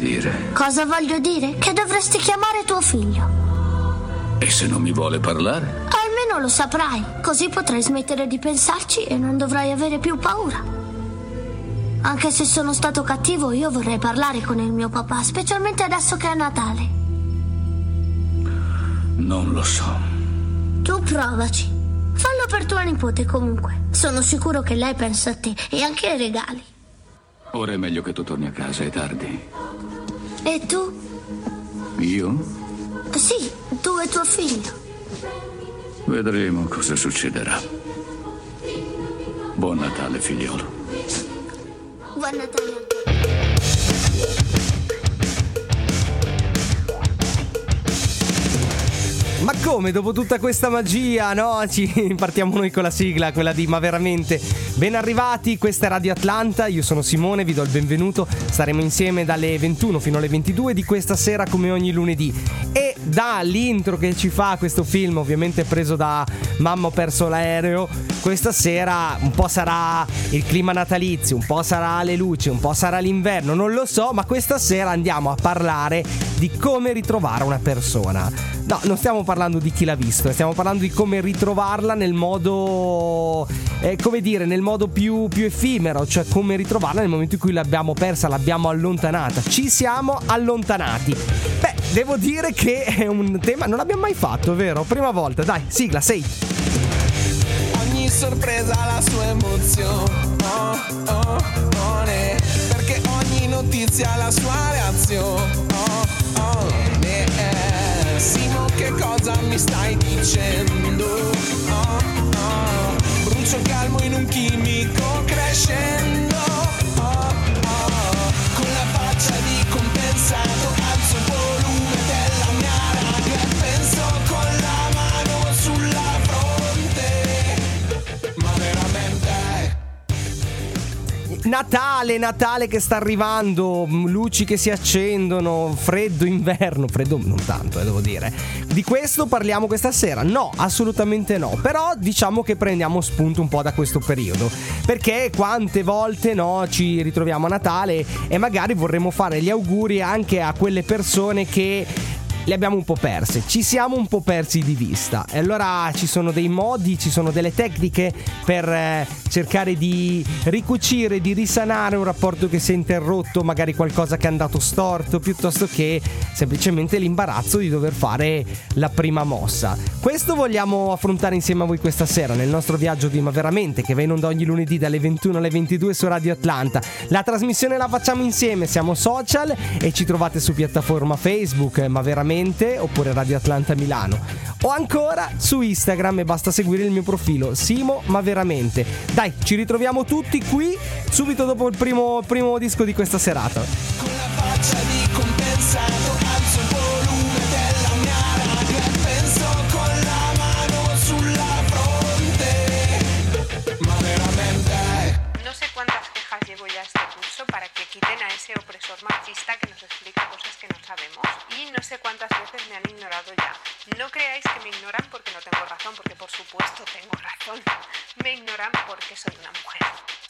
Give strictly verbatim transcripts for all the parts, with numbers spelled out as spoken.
dire? Cosa voglio dire? Che dovresti chiamare tuo figlio. E se non mi vuole parlare? Almeno lo saprai, così potrai smettere di pensarci e non dovrai avere più paura. Anche se sono stato cattivo, io vorrei parlare con il mio papà, specialmente adesso che è Natale. Non lo so. Tu provaci. Fallo per tua nipote comunque. Sono sicuro che lei pensa a te e anche ai regali. Ora è meglio che tu torni a casa, è tardi. E tu? Io? Sì, tu e tuo figlio. Vedremo cosa succederà. Buon Natale, figliolo. Buon Natale a te. Ma come, dopo tutta questa magia, no? Ci partiamo noi con la sigla, quella di Ma veramente. Ben arrivati, questa è Radio Atlanta, io sono Simone, vi do il benvenuto. Staremo insieme dalle ventuno fino alle ventidue di questa sera come ogni lunedì. E dall'intro che ci fa questo film, ovviamente preso da Mamma ho perso l'aereo, questa sera un po' sarà il clima natalizio, un po' sarà le luci, un po' sarà l'inverno, non lo so, ma questa sera andiamo a parlare di come ritrovare una persona. No, non stiamo parlando di chi l'ha visto, stiamo parlando di come ritrovarla nel modo, eh, come dire, nel modo più, più effimero, cioè come ritrovarla nel momento in cui l'abbiamo persa, l'abbiamo allontanata, ci siamo allontanati. Beh, devo dire che è un tema, non l'abbiamo mai fatto, vero? Prima volta, dai, sigla, sei. Ogni sorpresa ha la sua emozione, oh, oh, oh, ne. Perché ogni notizia ha la sua reazione, oh, oh, ne. Simo, che cosa mi stai dicendo? Oh, oh. Brucio calmo in un chimico crescendo, oh, oh. Con la faccia di compensato alzo il volume della mia radio e penso con la mano sulla fronte. Ma veramente Natale, Natale che sta arrivando, luci che si accendono, freddo inverno, freddo non tanto, eh, devo dire. Di questo parliamo questa sera? No, assolutamente no. Però diciamo che prendiamo spunto un po' da questo periodo, perché quante volte no ci ritroviamo a Natale e magari vorremmo fare gli auguri anche a quelle persone che le abbiamo un po' perse, ci siamo un po' persi di vista. E allora ci sono dei modi, ci sono delle tecniche per eh, cercare di ricucire, di risanare un rapporto che si è interrotto, magari qualcosa che è andato storto, piuttosto che semplicemente l'imbarazzo di dover fare la prima mossa. Questo vogliamo affrontare insieme a voi questa sera nel nostro viaggio di Ma veramente, che va in onda ogni lunedì dalle ventuno alle ventidue su Radio Atlanta. La trasmissione la facciamo insieme, siamo social e ci trovate su piattaforma Facebook Ma veramente oppure Radio Atlanta Milano, o ancora su Instagram e basta seguire il mio profilo Simo Ma veramente. Dai, ci ritroviamo tutti qui subito dopo il primo, primo disco di questa serata. con la faccia di compensato alzo il volume della mia radio e penso con la mano sulla fronte. Ma veramente no sé cuántas quejas llevo ya a este curso para que quiten a ese opresor machista que nos explica cosas que no sabemos, y no sé cuántas veces me han ignorado ya. No creáis que me ignoran porque no tengo razón, porque por supuesto tengo razón. Me ignoran porque soy una mujer.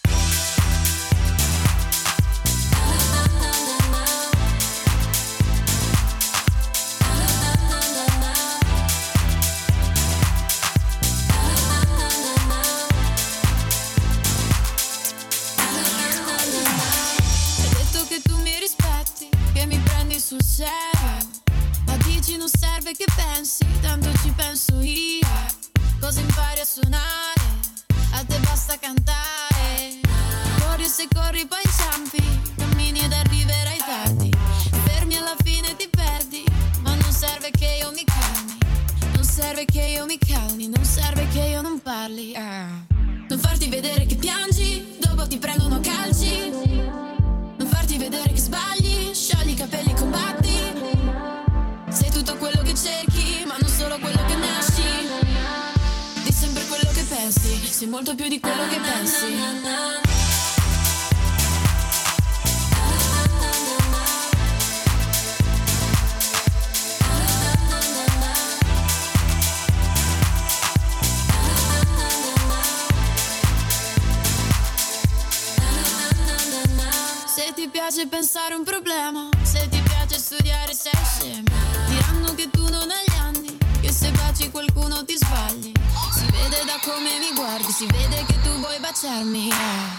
Sul serio, ma dici non serve che pensi, tanto ci penso io. Cosa impari a suonare? A te basta cantare. Corri se corri poi inciampi, cammini ed arriverai tardi. Fermi alla fine ti perdi, ma non serve che io mi calmi. Non serve che io mi calmi, non serve che io non parli. ah. Non farti vedere che piangi, dopo ti prendono calci. Non farti vedere che sbagli, sciogli i capelli, combatti. Sei tutto quello che cerchi, ma non solo quello che nasci. Di sempre quello che pensi, sei molto più di quello che pensi. Se ti piace pensare un problema, se ti baci qualcuno ti sbagli. Si vede da come mi guardi, si vede che tu vuoi baciarmi. eh.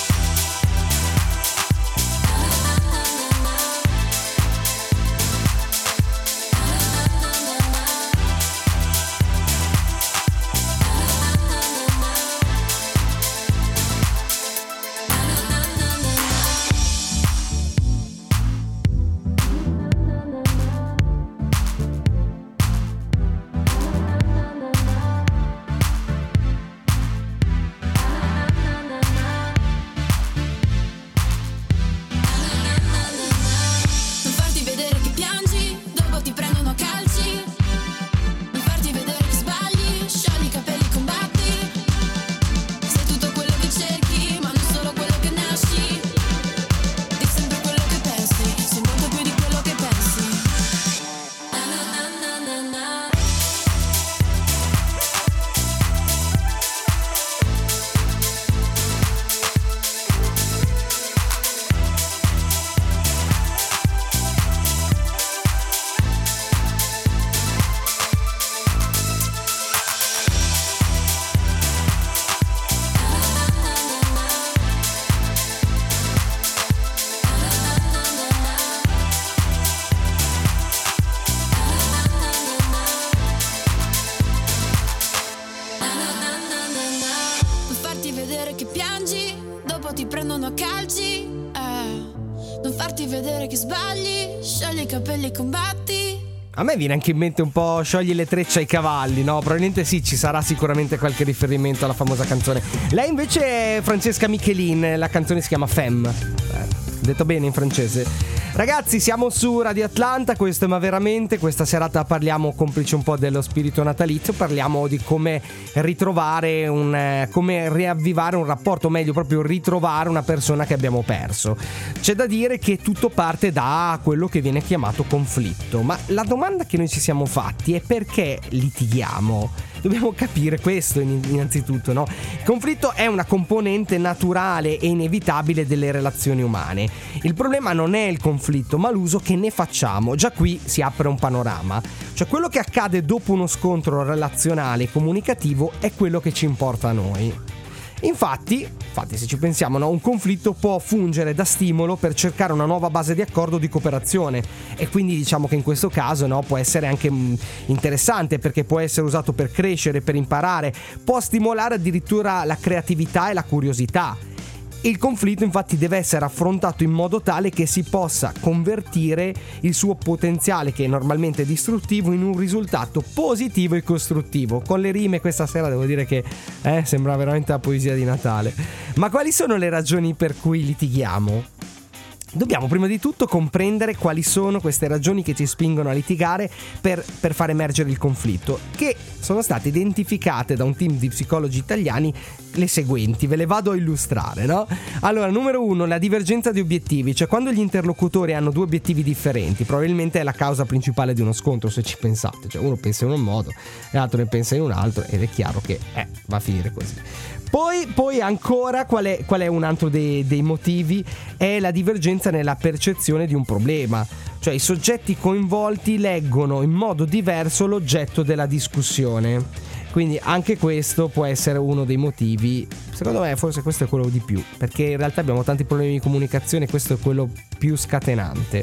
A me viene anche in mente un po' sciogli le trecce ai cavalli, no? Probabilmente sì, ci sarà sicuramente qualche riferimento alla famosa canzone. Lei invece è Francesca Michelin, la canzone si chiama Femme. Eh, detto bene in francese. Ragazzi, siamo su Radio Atlanta, questo è Ma Veramente. Questa serata parliamo, complice un po' dello spirito natalizio, parliamo di come ritrovare un eh, come riavvivare un rapporto, o meglio proprio ritrovare una persona che abbiamo perso. C'è da dire che tutto parte da quello che viene chiamato conflitto, ma la domanda che noi ci siamo fatti è: perché litighiamo? Dobbiamo capire questo innanzitutto, no? Il conflitto è una componente naturale e inevitabile delle relazioni umane. Il problema non è il conflitto, ma l'uso che ne facciamo. Già qui si apre un panorama. Cioè, quello che accade dopo uno scontro relazionale e comunicativo è quello che ci importa a noi. Infatti, infatti se ci pensiamo, no, un conflitto può fungere da stimolo per cercare una nuova base di accordo di cooperazione, e quindi diciamo che in questo caso, no, può essere anche mh, interessante, perché può essere usato per crescere, per imparare, può stimolare addirittura la creatività e la curiosità. Il conflitto infatti deve essere affrontato in modo tale che si possa convertire il suo potenziale, che è normalmente distruttivo, in un risultato positivo e costruttivo. Con le rime questa sera devo dire che eh, sembra veramente la poesia di Natale. Ma quali sono le ragioni per cui litighiamo? Dobbiamo prima di tutto comprendere quali sono queste ragioni che ci spingono a litigare per, per far emergere il conflitto, che sono state identificate da un team di psicologi italiani le seguenti, ve le vado a illustrare, no? Allora, numero uno, la divergenza di obiettivi, cioè quando gli interlocutori hanno due obiettivi differenti, probabilmente è la causa principale di uno scontro, se ci pensate, cioè uno pensa in un modo e l'altro ne pensa in un altro, ed è chiaro che eh, va a finire così. Poi, poi ancora qual è, qual è un altro dei, dei motivi? È la divergenza nella percezione di un problema. Cioè i soggetti coinvolti leggono in modo diverso l'oggetto della discussione. Quindi anche questo può essere uno dei motivi. Secondo me forse questo è quello di più, perché in realtà abbiamo tanti problemi di comunicazione, questo è quello più scatenante.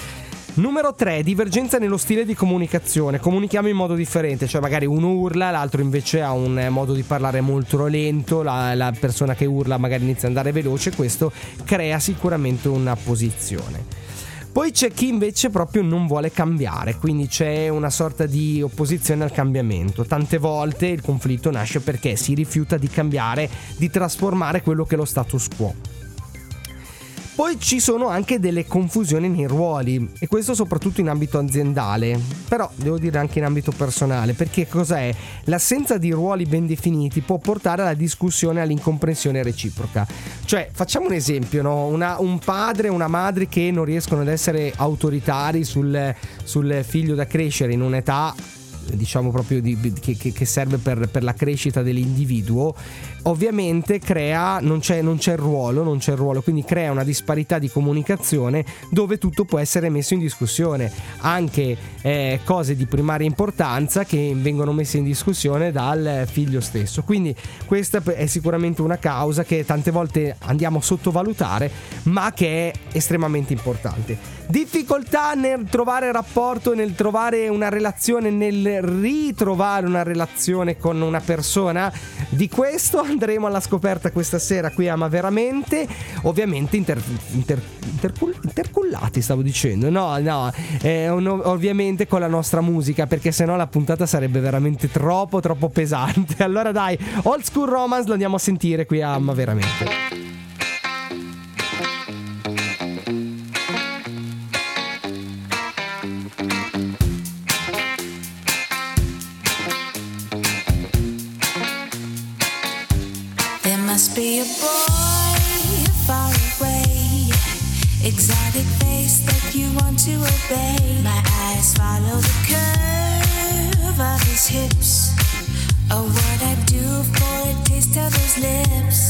Numero tre, divergenza nello stile di comunicazione. Comunichiamo in modo differente, cioè magari uno urla, l'altro invece ha un modo di parlare molto lento, la, la persona che urla magari inizia ad andare veloce, questo crea sicuramente una posizione. Poi c'è chi invece proprio non vuole cambiare, quindi c'è una sorta di opposizione al cambiamento. Tante volte il conflitto nasce perché si rifiuta di cambiare, di trasformare quello che è lo status quo. Poi ci sono anche delle confusioni nei ruoli, e questo soprattutto in ambito aziendale, però devo dire anche in ambito personale, perché cos'è? L'assenza di ruoli ben definiti può portare alla discussione e all'incomprensione reciproca. Cioè, facciamo un esempio, no? Una, un padre e una madre che non riescono ad essere autoritari sul, sul figlio da crescere in un'età diciamo proprio di, che, che serve per, per la crescita dell'individuo, ovviamente crea, non c'è, non c'è il ruolo, non c'è il ruolo, quindi crea una disparità di comunicazione dove tutto può essere messo in discussione, anche eh, cose di primaria importanza che vengono messe in discussione dal figlio stesso. Quindi questa è sicuramente una causa che tante volte andiamo a sottovalutare, ma che è estremamente importante. Difficoltà nel trovare rapporto, nel trovare una relazione, nel ritrovare una relazione con una persona. Di questo andremo alla scoperta questa sera qui a Ma Veramente. Ovviamente inter, inter, intercull, intercullati stavo dicendo, no no eh, ovviamente con la nostra musica, perché sennò la puntata sarebbe veramente troppo troppo pesante. Allora dai, Old School Romance lo andiamo a sentire qui a Ma Veramente. Must be a boy far away, exotic face that you want to obey. My eyes follow the curve of his hips. Oh, what I do for a taste of those lips.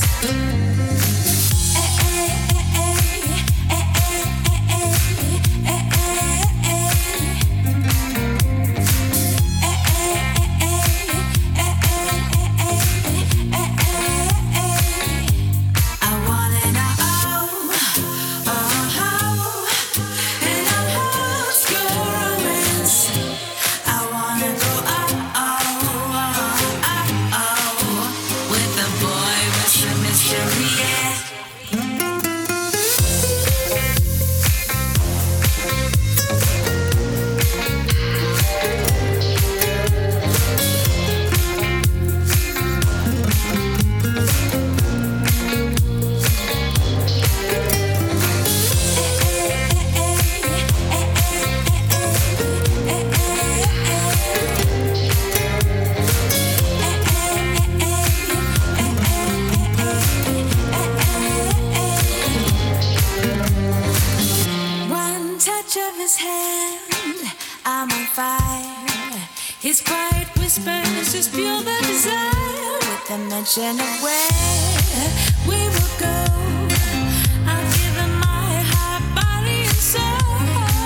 His quiet whispers just fuel the desire. With the mention of where we will go, I'll give him my heart, body and soul.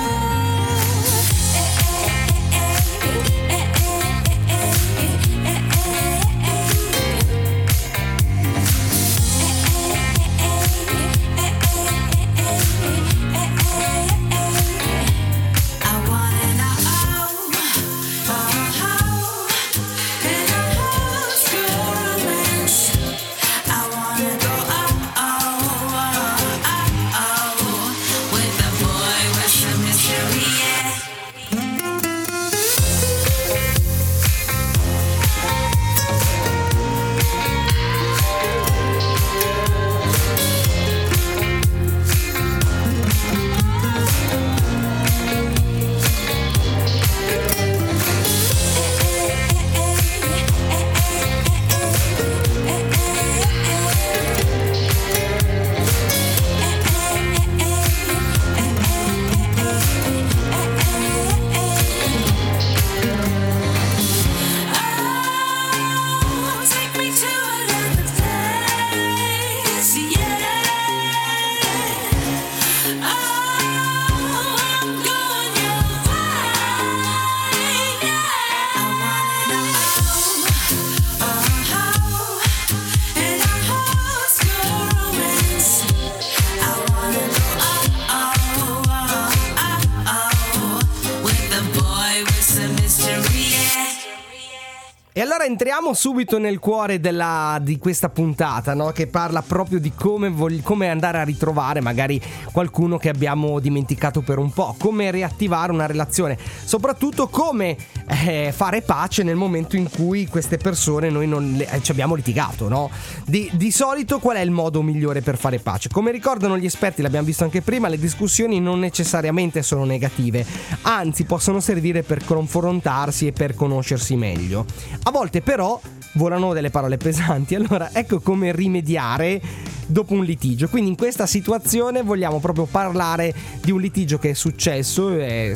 E allora entriamo subito nel cuore della, di questa puntata, no? Che parla proprio di come, vog- come andare a ritrovare magari qualcuno che abbiamo dimenticato per un po', come riattivare una relazione, soprattutto come eh, fare pace nel momento in cui queste persone noi non le, eh, ci abbiamo litigato, no? Di, di solito qual è il modo migliore per fare pace? Come ricordano gli esperti, l'abbiamo visto anche prima, le discussioni non necessariamente sono negative, anzi possono servire per confrontarsi e per conoscersi meglio. A volte però volano delle parole pesanti, allora ecco come rimediare dopo un litigio. Quindi in questa situazione vogliamo proprio parlare di un litigio che è successo, è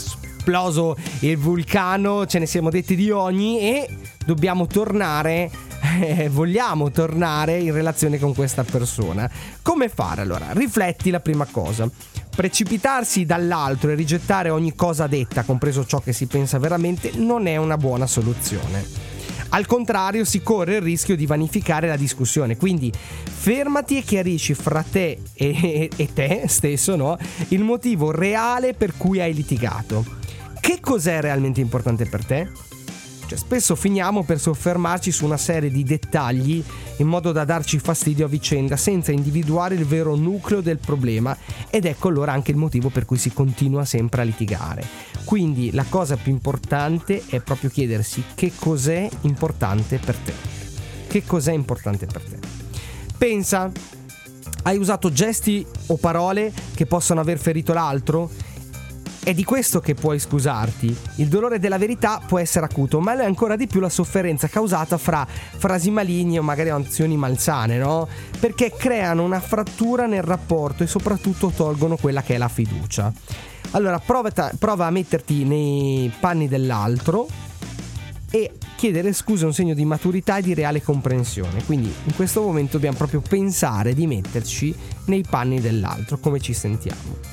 esploso il vulcano, ce ne siamo detti di ogni e dobbiamo tornare, eh, vogliamo tornare in relazione con questa persona. Come fare allora? Rifletti la prima cosa. Precipitarsi dall'altro e rigettare ogni cosa detta, compreso ciò che si pensa veramente, non è una buona soluzione. Al contrario, si corre il rischio di vanificare la discussione. Quindi fermati e chiarisci fra te e, e te stesso, no? Il motivo reale per cui hai litigato. Che cos'è realmente importante per te? Cioè, spesso finiamo per soffermarci su una serie di dettagli in modo da darci fastidio a vicenda senza individuare il vero nucleo del problema, ed ecco allora anche il motivo per cui si continua sempre a litigare. Quindi la cosa più importante è proprio chiedersi che cos'è importante per te. Che cos'è importante per te? Pensa, hai usato gesti o parole che possono aver ferito l'altro? È di questo che puoi scusarti. Il dolore della verità può essere acuto, ma è ancora di più la sofferenza causata fra frasi maligne o magari azioni malsane, no? Perché creano una frattura nel rapporto e soprattutto tolgono quella che è la fiducia. Allora prova, prova a metterti nei panni dell'altro e chiedere scusa è un segno di maturità e di reale comprensione. Quindi in questo momento dobbiamo proprio pensare di metterci nei panni dell'altro, come ci sentiamo.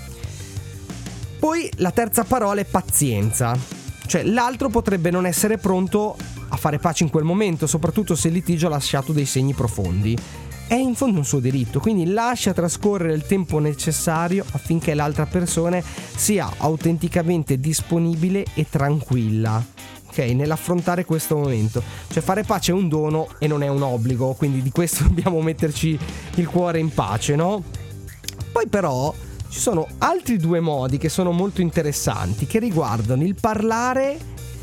Poi la terza parola è pazienza. Cioè l'altro potrebbe non essere pronto a fare pace in quel momento, soprattutto se il litigio ha lasciato dei segni profondi. È in fondo un suo diritto, quindi lascia trascorrere il tempo necessario affinché l'altra persona sia autenticamente disponibile e tranquilla, ok, nell'affrontare questo momento. Cioè fare pace è un dono e non è un obbligo, quindi di questo dobbiamo metterci il cuore in pace, no? Poi però ci sono altri due modi che sono molto interessanti, che riguardano il parlare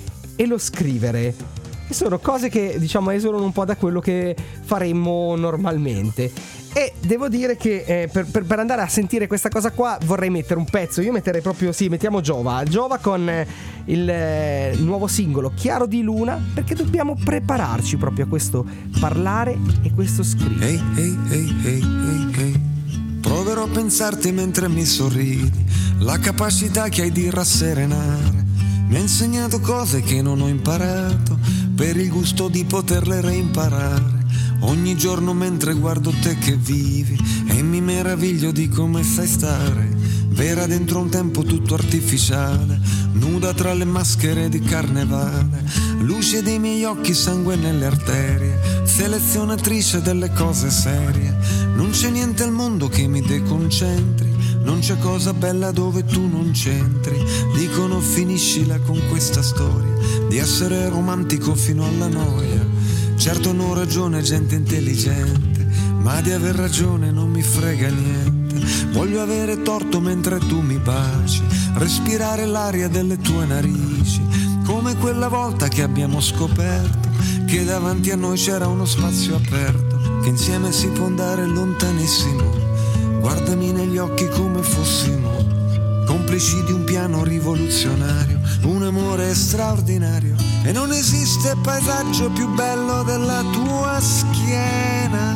e lo scrivere. E sono cose che, diciamo, esulano un po' da quello che faremmo normalmente. E devo dire che eh, per, per, per andare a sentire questa cosa qua vorrei mettere un pezzo. Io metterei proprio, sì, mettiamo Giova Giova con eh, il eh, nuovo singolo Chiaro di Luna, perché dobbiamo prepararci proprio a questo parlare e questo scrivere. Ehi, ehi, ehi, ehi, ehi, ehi. Proverò a pensarti mentre mi sorridi. La capacità che hai di rasserenare mi ha insegnato cose che non ho imparato, per il gusto di poterle reimparare. Ogni giorno mentre guardo te che vivi e mi meraviglio di come sai stare, vera dentro un tempo tutto artificiale, nuda tra le maschere di carnevale, luce dei miei occhi, sangue nelle arterie, selezionatrice delle cose serie. Non c'è niente al mondo che mi deconcentri, non c'è cosa bella dove tu non c'entri. Dicono finiscila con questa storia di essere romantico fino alla noia. Certo hanno ragione gente intelligente, ma di aver ragione non mi frega niente. Voglio avere torto mentre tu mi baci, respirare l'aria delle tue narici, come quella volta che abbiamo scoperto che davanti a noi c'era uno spazio aperto, che insieme si può andare lontanissimo. Guardami negli occhi come fossimo complici di un piano rivoluzionario, un amore straordinario, e non esiste paesaggio più bello della tua schiena,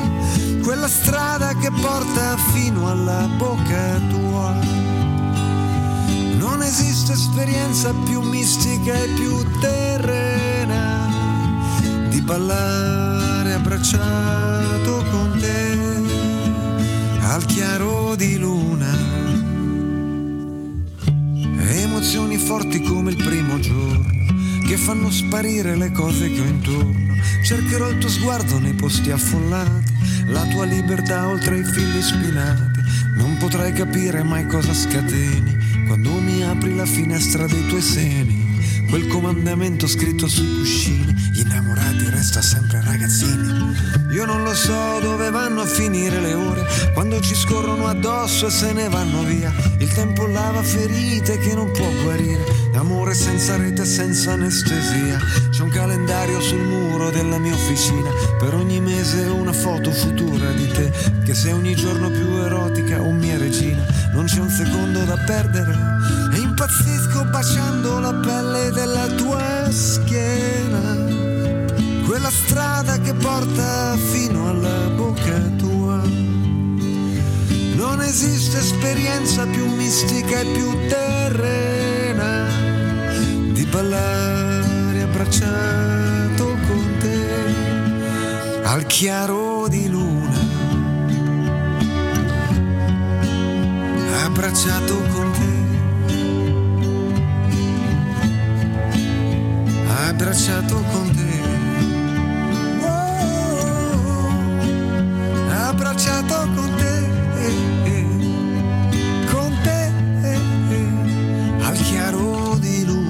quella strada che porta fino alla bocca tua. Non esiste esperienza più mistica e più terrena di ballare abbracciato con te al chiaro di luna. Emozioni forti come il primo giorno, che fanno sparire le cose che ho intorno. Cercherò il tuo sguardo nei posti affollati, la tua libertà oltre i fili spinati. Non potrai capire mai cosa scateni quando mi apri la finestra dei tuoi seni, quel comandamento scritto sui cuscini: gli innamorati resta sempre ragazzini. Io non lo so dove vanno a finire le ore, quando ci scorrono addosso e se ne vanno via. Il tempo lava ferite che non può guarire, amore senza rete, senza anestesia. C'è un calendario sul muro della mia officina, per ogni mese una foto futura di te, che sei ogni giorno più erotica, o mia regina. Non c'è un secondo da perdere e impazzisco baciando la pelle della tua schiena, quella strada che porta fino alla bocca tua. Non esiste esperienza più mistica e più terrena ballare abbracciato con te al chiaro di luna, abbracciato con te, abbracciato con te, oh, abbracciato con te, con te, al chiaro di luna.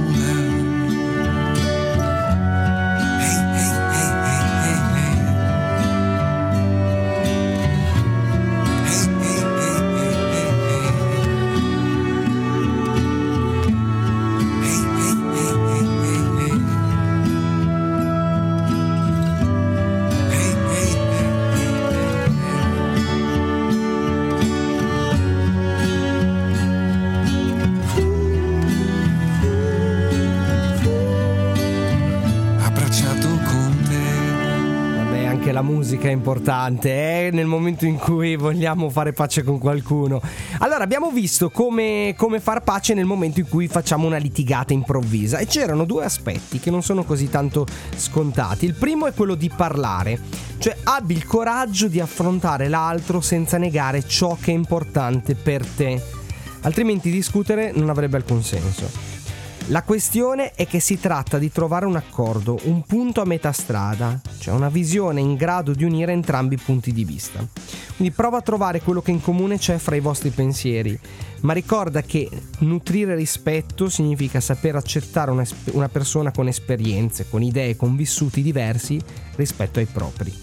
La musica è importante, eh? Nel momento in cui vogliamo fare pace con qualcuno. Allora, abbiamo visto come, come far pace nel momento in cui facciamo una litigata improvvisa, e c'erano due aspetti che non sono così tanto scontati. Il primo è quello di parlare, cioè abbi il coraggio di affrontare l'altro senza negare ciò che è importante per te, altrimenti discutere non avrebbe alcun senso. La questione è che si tratta di trovare un accordo, un punto a metà strada, cioè una visione in grado di unire entrambi i punti di vista. Quindi prova a trovare quello che in comune c'è fra i vostri pensieri, ma ricorda che nutrire rispetto significa saper accettare una, una persona con esperienze, con idee, con vissuti diversi rispetto ai propri.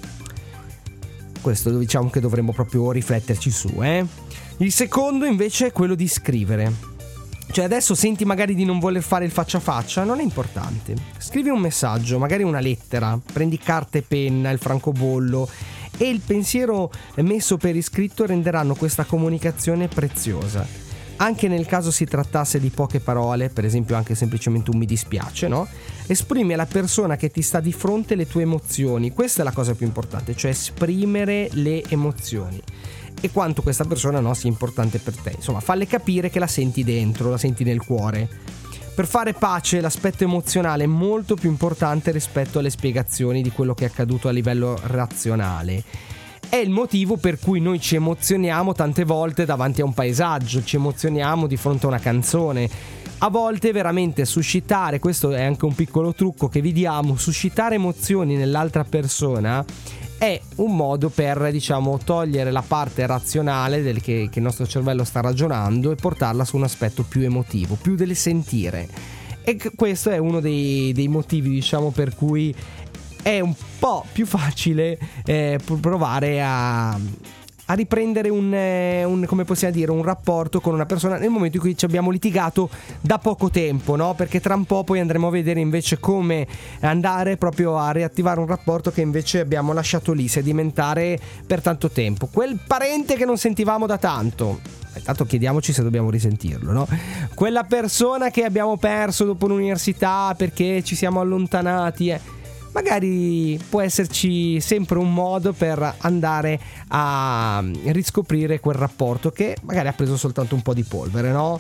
Questo diciamo che dovremmo proprio rifletterci su, eh? Il secondo invece è quello di scrivere. Cioè adesso senti magari di non voler fare il faccia a faccia, non è importante. Scrivi un messaggio, magari una lettera, prendi carta e penna, il francobollo, e il pensiero messo per iscritto renderanno questa comunicazione preziosa. Anche nel caso si trattasse di poche parole, per esempio anche semplicemente un mi dispiace, no? Esprimi alla persona che ti sta di fronte le tue emozioni. Questa è la cosa più importante, cioè esprimere le emozioni e quanto questa persona, no, sia importante per te. Insomma, falle capire che la senti dentro, la senti nel cuore. Per fare pace l'aspetto emozionale è molto più importante rispetto alle spiegazioni di quello che è accaduto a livello razionale. È il motivo per cui noi ci emozioniamo tante volte davanti a un paesaggio, ci emozioniamo di fronte a una canzone. A volte veramente suscitare, questo è anche un piccolo trucco che vi diamo, suscitare emozioni nell'altra persona è un modo per, diciamo, togliere la parte razionale del che, che il nostro cervello sta ragionando e portarla su un aspetto più emotivo, più del sentire. E questo è uno dei, dei motivi, diciamo, per cui è un po' più facile eh, provare a, a riprendere un, eh, un, come possiamo dire, un rapporto con una persona nel momento in cui ci abbiamo litigato da poco tempo, no? Perché tra un po' poi andremo a vedere invece come andare proprio a riattivare un rapporto che invece abbiamo lasciato lì sedimentare per tanto tempo. Quel parente che non sentivamo da tanto, intanto chiediamoci se dobbiamo risentirlo, no? Quella persona che abbiamo perso dopo l'università perché ci siamo allontanati, eh. Magari può esserci sempre un modo per andare a riscoprire quel rapporto che magari ha preso soltanto un po' di polvere, no?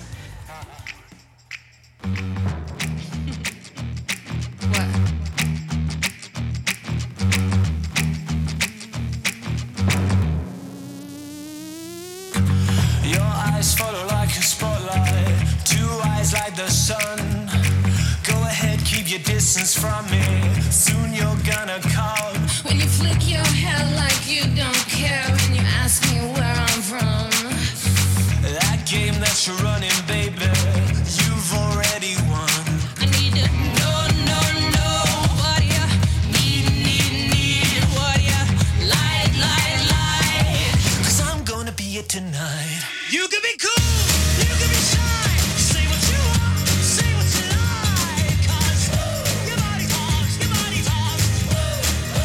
Your eyes follow like a spotlight, two eyes like the sun. Go ahead, keep your distance from me. Soon you're gonna come. When you flick your hair like you don't care, when you ask me where I'm from. That game that you're running, baby, you've already won. I need to know, know, know what you need, need, need. What you like, like, like. Cause I'm gonna be it tonight. You can be cool, you can be shy. Say what you want, say what you like. Cause your body talks, your body talks.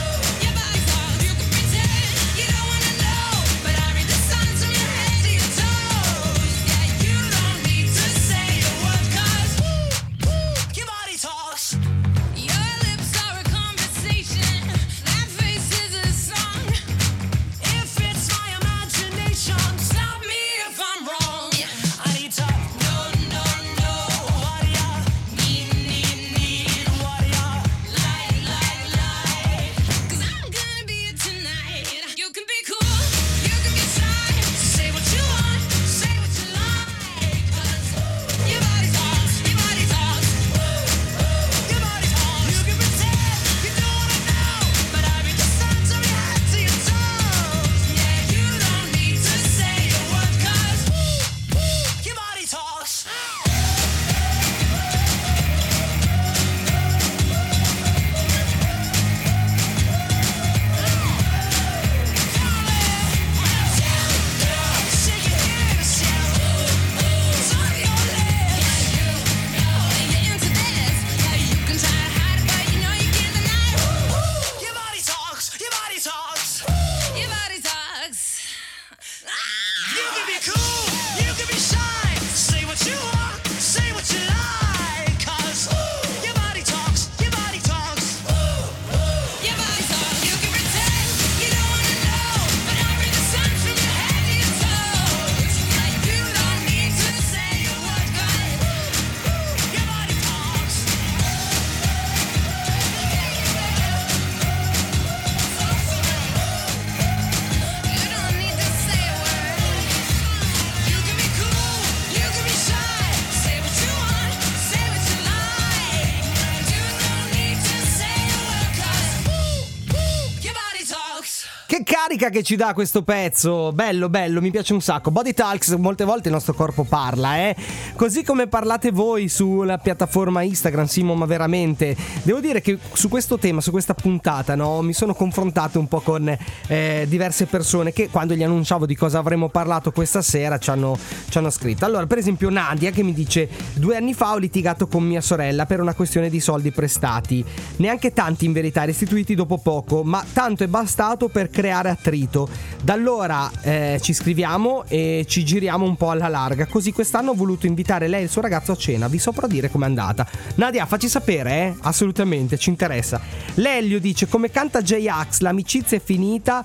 Che carica che ci dà questo pezzo, bello bello, mi piace un sacco. Body Talks, molte volte il nostro corpo parla, eh. Così come parlate voi sulla piattaforma Instagram, Simo, ma veramente devo dire che su questo tema, su questa puntata, no, mi sono confrontato un po' con eh, diverse persone che quando gli annunciavo di cosa avremmo parlato questa sera ci hanno, ci hanno scritto. Allora, per esempio Nadia che mi dice: due anni fa ho litigato con mia sorella per una questione di soldi prestati, neanche tanti in verità, restituiti dopo poco, ma tanto è bastato per creare attrito. Da allora eh, ci scriviamo e ci giriamo un po' alla larga. Così quest'anno ho voluto invitare lei e il suo ragazzo a cena. Vi saprò dire com'è andata. Nadia, facci sapere, eh? Assolutamente, ci interessa. Lelio dice: come canta J-Ax, l'amicizia è finita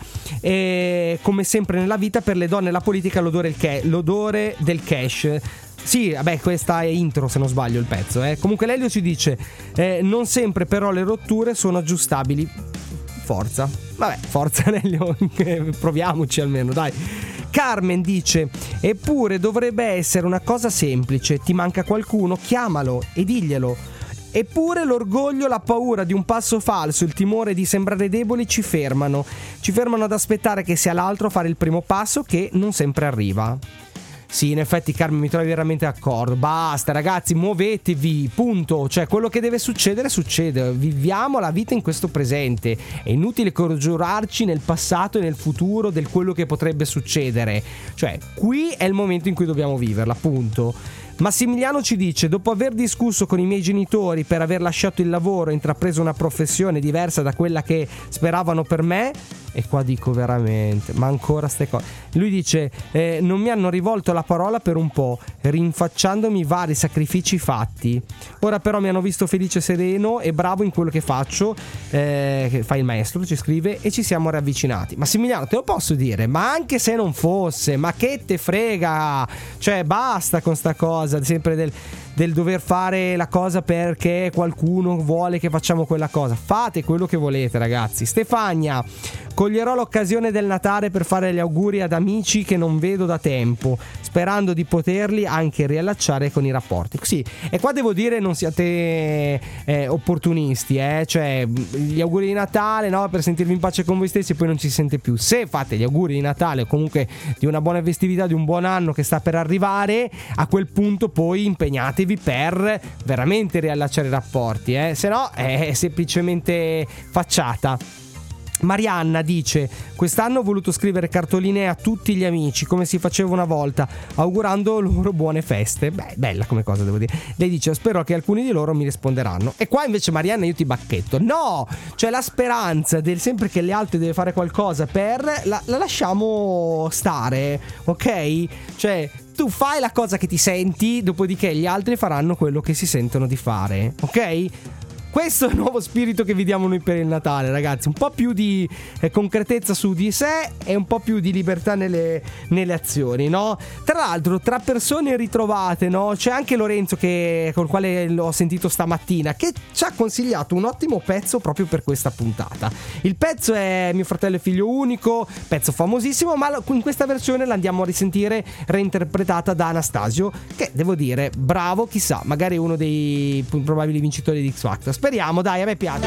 e come sempre nella vita per le donne e la politica l'odore, il ca- l'odore del cash. Sì, vabbè, questa è intro se non sbaglio il pezzo, eh. Comunque Lelio ci dice eh, non sempre però le rotture sono aggiustabili. Forza. Vabbè, forza Lelio, proviamoci almeno, dai. Carmen dice: eppure dovrebbe essere una cosa semplice, ti manca qualcuno, chiamalo e diglielo. Eppure l'orgoglio, la paura di un passo falso, il timore di sembrare deboli ci fermano. Ci fermano ad aspettare che sia l'altro a fare il primo passo che non sempre arriva. Sì, in effetti Carmen, mi trovi veramente d'accordo. Basta ragazzi, muovetevi, punto. Cioè quello che deve succedere succede. Viviamo la vita in questo presente. È inutile congiurarci nel passato e nel futuro del quello che potrebbe succedere. Cioè qui è il momento in cui dobbiamo viverla, punto. Massimiliano ci dice: dopo aver discusso con i miei genitori per aver lasciato il lavoro e intrapreso una professione diversa da quella che speravano per me, e qua dico veramente, ma ancora ste cose. Lui dice: eh, non mi hanno rivolto la parola per un po', rinfacciandomi vari sacrifici fatti. Ora però mi hanno visto felice, sereno e bravo in quello che faccio, eh, che fa il maestro, ci scrive, e ci siamo riavvicinati. Massimiliano, te lo posso dire, ma anche se non fosse, ma che te frega, cioè basta con sta cosa sempre del, del dover fare la cosa perché qualcuno vuole che facciamo quella cosa. Fate quello che volete ragazzi. Stefania: coglierò l'occasione del Natale per fare gli auguri ad amici che non vedo da tempo, sperando di poterli anche riallacciare con i rapporti. Sì, e qua devo dire non siate eh, opportunisti, eh? Cioè gli auguri di Natale, no, per sentirvi in pace con voi stessi e poi non ci si sente più. Se fate gli auguri di Natale o comunque di una buona festività, di un buon anno che sta per arrivare, a quel punto poi impegnatevi per veramente riallacciare i rapporti, eh? Se no è semplicemente facciata. Marianna dice: quest'anno ho voluto scrivere cartoline a tutti gli amici come si faceva una volta, augurando loro buone feste. Beh, bella come cosa, devo dire. Lei dice: spero che alcuni di loro mi risponderanno. E qua invece Marianna io ti bacchetto. No, cioè la speranza del sempre che gli altri deve fare qualcosa per la, la lasciamo stare, ok? Cioè tu fai la cosa che ti senti, dopodiché gli altri faranno quello che si sentono di fare, ok? Questo è il nuovo spirito che vi diamo noi per il Natale, ragazzi. Un po' più di eh, concretezza su di sé e un po' più di libertà nelle, nelle azioni, no? Tra l'altro, tra persone ritrovate, no? C'è anche Lorenzo, che, col quale l'ho sentito stamattina, che ci ha consigliato un ottimo pezzo proprio per questa puntata. Il pezzo è Mio fratello e figlio unico, pezzo famosissimo, ma in questa versione l'andiamo a risentire reinterpretata da Anastasio, che devo dire, bravo, chissà, magari uno dei probabili vincitori di X Factor. Speriamo, dai, a me piace.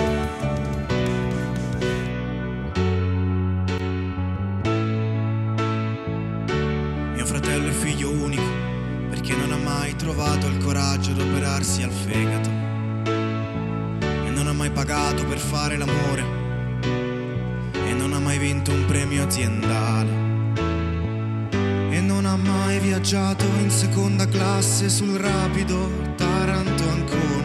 Mio fratello è figlio unico, perché non ha mai trovato il coraggio di operarsi al fegato, e non ha mai pagato per fare l'amore, e non ha mai vinto un premio aziendale, e non ha mai viaggiato in seconda classe sul rapido Taranto-Ancona.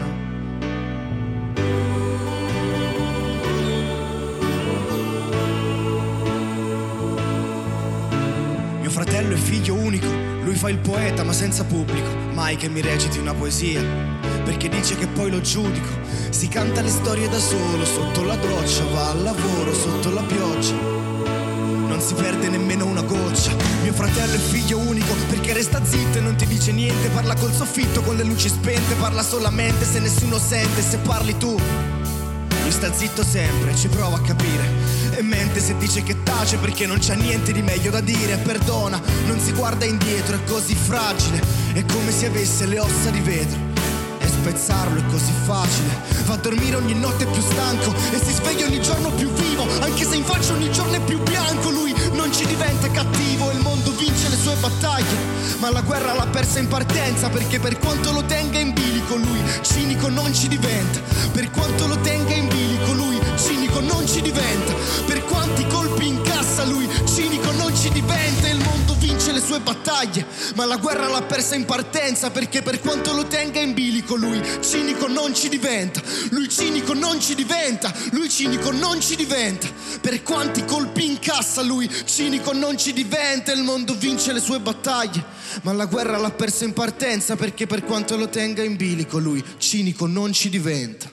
Fratello è figlio unico, lui fa il poeta ma senza pubblico, mai che mi reciti una poesia, perché dice che poi lo giudico. Si canta le storie da solo, sotto la doccia, va al lavoro, sotto la pioggia, non si perde nemmeno una goccia. Mio fratello è figlio unico, perché resta zitto e non ti dice niente, parla col soffitto con le luci spente, parla solamente se nessuno sente, se parli tu lui sta zitto sempre, ci prova a capire, e mente se dice che tace perché non c'ha niente di meglio da dire. Perdona, non si guarda indietro, è così fragile, è come se avesse le ossa di vetro, e spezzarlo è così facile. Va a dormire ogni notte più stanco e si sveglia ogni giorno più vivo, anche se in faccia ogni giorno è più bianco. Lui non ci diventa cattivo, il mondo vince le sue battaglie, ma la guerra l'ha persa in partenza, perché per quanto lo tenga in bilico lui cinico non ci diventa. Per quanto lo tenga in bilico lui cinico non ci diventa. Per quanti colpi incassa lui cinico non ci diventa. Il mondo vince le sue battaglie, ma la guerra l'ha persa in partenza, perché per quanto lo tenga in bilico lui cinico non ci diventa. Lui cinico non ci diventa. Lui cinico non ci diventa. Per quanti colpi incassa lui cinico non ci diventa. Il mondo vince le sue battaglie, ma la guerra l'ha persa in partenza, perché per quanto lo tenga in bilico lui cinico non ci diventa.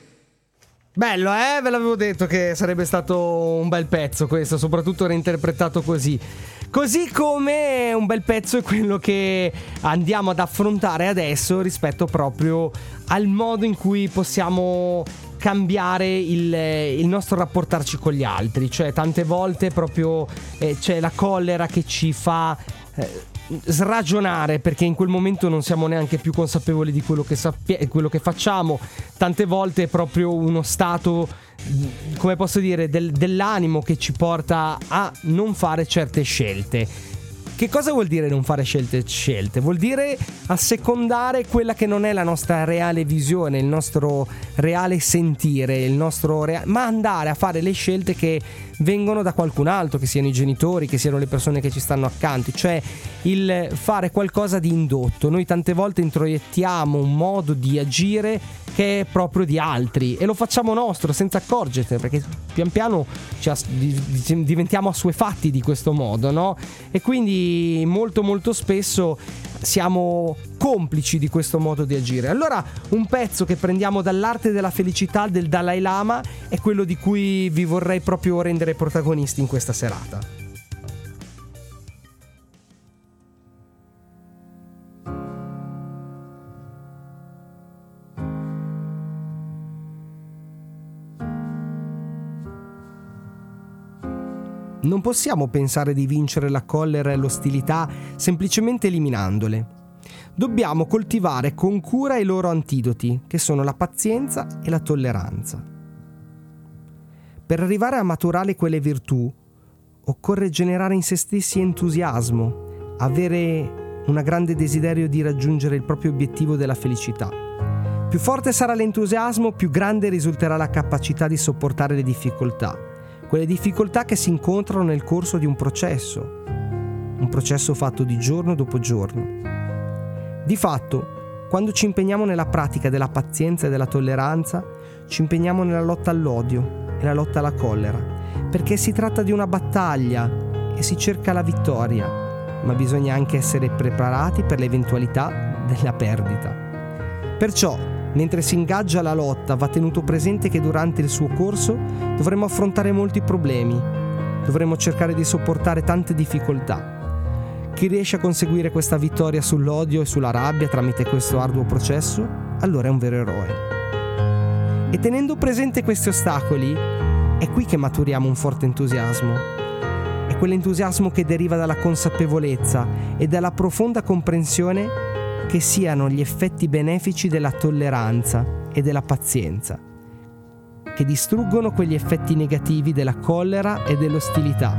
Bello, eh? Ve l'avevo detto che sarebbe stato un bel pezzo questo, soprattutto reinterpretato così. Così come un bel pezzo è quello che andiamo ad affrontare adesso rispetto proprio al modo in cui possiamo cambiare il, il nostro rapportarci con gli altri. Cioè tante volte proprio eh, c'è la collera che ci fa eh, sragionare, perché in quel momento non siamo neanche più consapevoli di quello che, sappia- quello che facciamo. Tante volte è proprio uno stato, come posso dire, del, dell'animo che ci porta a non fare certe scelte. Che cosa vuol dire non fare scelte scelte? Vuol dire assecondare quella che non è la nostra reale visione, il nostro reale sentire, il nostro rea- ma andare a fare le scelte che vengono da qualcun altro, che siano i genitori, che siano le persone che ci stanno accanto, cioè il fare qualcosa di indotto. Noi tante volte introiettiamo un modo di agire che è proprio di altri e lo facciamo nostro senza accorgerci, perché pian piano ci as- diventiamo assuefatti di questo modo, no? E quindi molto molto spesso siamo complici di questo modo di agire. Allora un pezzo che prendiamo dall'Arte della felicità del Dalai Lama è quello di cui vi vorrei proprio rendere protagonisti in questa serata. Non possiamo pensare di vincere la collera e l'ostilità semplicemente eliminandole. Dobbiamo coltivare con cura i loro antidoti, che sono la pazienza e la tolleranza. Per arrivare a maturare quelle virtù, occorre generare in se stessi entusiasmo, avere un grande desiderio di raggiungere il proprio obiettivo della felicità. Più forte sarà l'entusiasmo, più grande risulterà la capacità di sopportare le difficoltà. Quelle difficoltà che si incontrano nel corso di un processo, un processo fatto di giorno dopo giorno. Di fatto, quando ci impegniamo nella pratica della pazienza e della tolleranza, ci impegniamo nella lotta all'odio e la lotta alla collera, perché si tratta di una battaglia e si cerca la vittoria, ma bisogna anche essere preparati per l'eventualità della perdita. Perciò, mentre si ingaggia la lotta, va tenuto presente che durante il suo corso dovremo affrontare molti problemi, dovremo cercare di sopportare tante difficoltà. Chi riesce a conseguire questa vittoria sull'odio e sulla rabbia tramite questo arduo processo, allora è un vero eroe. E tenendo presente questi ostacoli, è qui che maturiamo un forte entusiasmo. È quell'entusiasmo che deriva dalla consapevolezza e dalla profonda comprensione che siano gli effetti benefici della tolleranza e della pazienza, che distruggono quegli effetti negativi della collera e dell'ostilità.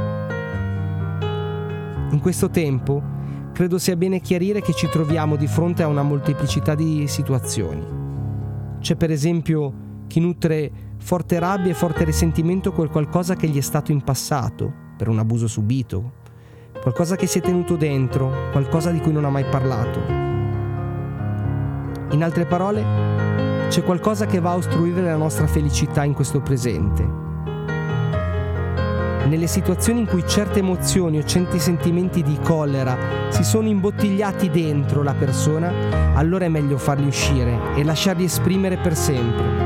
In questo tempo, credo sia bene chiarire che ci troviamo di fronte a una molteplicità di situazioni. C'è per esempio chi nutre forte rabbia e forte risentimento per qualcosa che gli è stato in passato, per un abuso subito, qualcosa che si è tenuto dentro, qualcosa di cui non ha mai parlato. In altre parole, c'è qualcosa che va a ostruire la nostra felicità in questo presente. Nelle situazioni in cui certe emozioni o certi sentimenti di collera si sono imbottigliati dentro la persona, allora è meglio farli uscire e lasciarli esprimere per sempre.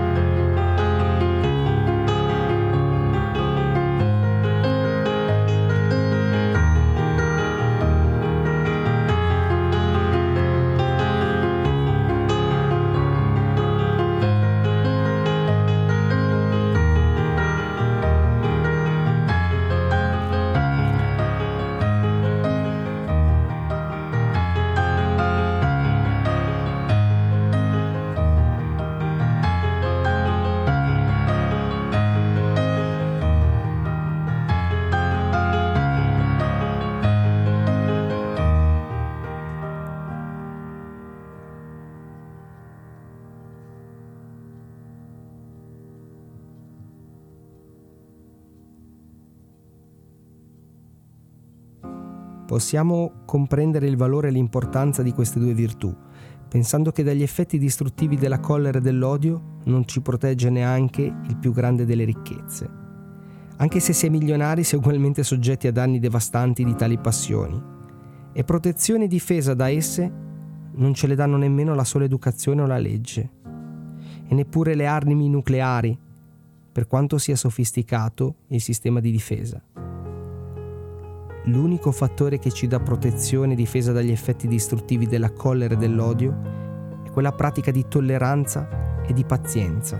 possiamo comprendere il valore e l'importanza di queste due virtù, pensando che dagli effetti distruttivi della collera e dell'odio non ci protegge neanche il più grande delle ricchezze. Anche se si è milionari, si è ugualmente soggetti a danni devastanti di tali passioni, e protezione e difesa da esse non ce le danno nemmeno la sola educazione o la legge, e neppure le armi nucleari, per quanto sia sofisticato il sistema di difesa. L'unico fattore che ci dà protezione e difesa dagli effetti distruttivi della collera e dell'odio è quella pratica di tolleranza e di pazienza.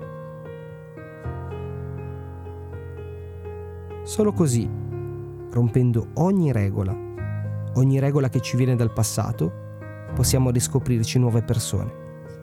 Solo così, rompendo ogni regola, ogni regola che ci viene dal passato, possiamo riscoprirci nuove persone.